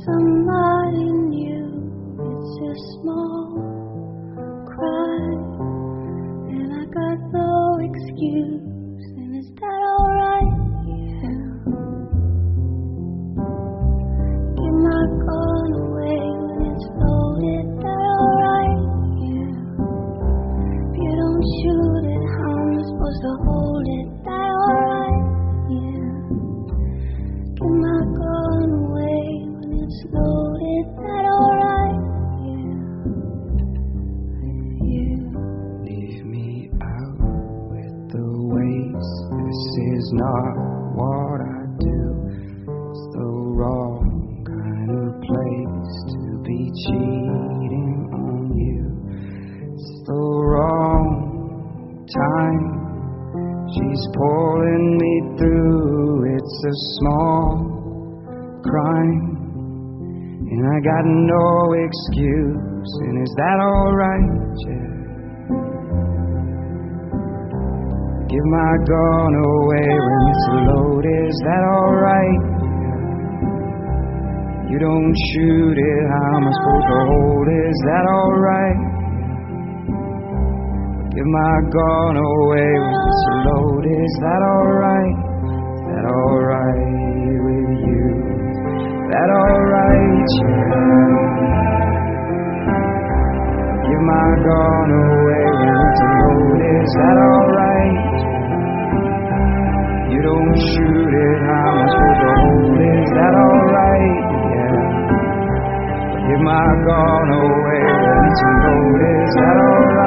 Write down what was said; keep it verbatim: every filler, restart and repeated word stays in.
somebody new. It's a small cry, and I got no excuse. And is that alright? Yeah. Give my gun away when it's loaded. That alright? Yeah. If you don't shoot it, how am I supposed to hold it? That alright? Yeah. Give my gun away when it's loaded. That alright? Yeah. Yeah. Leave me out with the waste. This is not what I do. It's the wrong kind of place to be cheating on you. It's the wrong time. She's pulling me through. It's a small crime, and I got no excuse. And is that alright? Yeah. Give my gun away when it's loaded. Is that alright? You don't shoot it, how am I supposed to hold it? Is that alright? Give my gun away when it's loaded. Is that alright? Is that alright with you? Is that alright? Yeah. Give my gun away when it's loaded. Is that alright? You don't shoot it, how am I supposed to hold it? Is that alright? Yeah. Give my gun away when it's loaded. Is that alright?